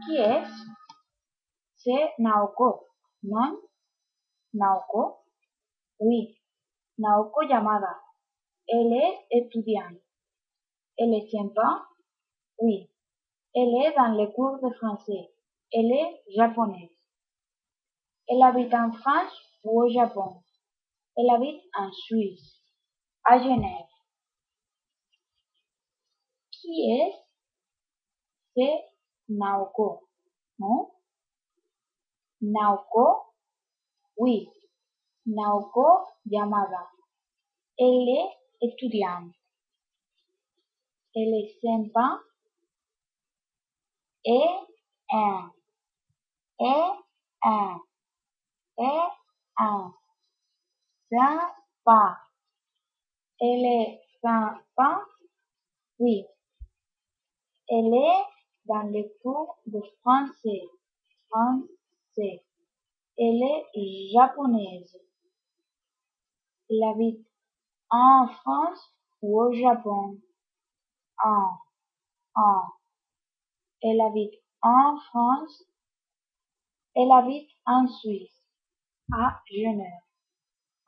Qui est-ce? C'est Naoko. Non? Naoko? Oui, Naoko Yamada. Elle est étudiante. Elle est sympa? Oui. Elle est dans les cours de français. Elle est japonaise. Elle habite en France ou au Japon? Elle habite en Suisse, à Genève. Qui est-ce? C'est Naoko. Non? Naoko? Oui, Naoko Yamada. Elle est étudiante. Elle est sympa? Et un. Et un. Et un. Sympa. Elle est sympa? Oui. Elle est dans les cours de français. Français. Elle est japonaise. Elle habite en France ou au Japon? En. Elle habite en France. Elle habite en Suisse, à Genève.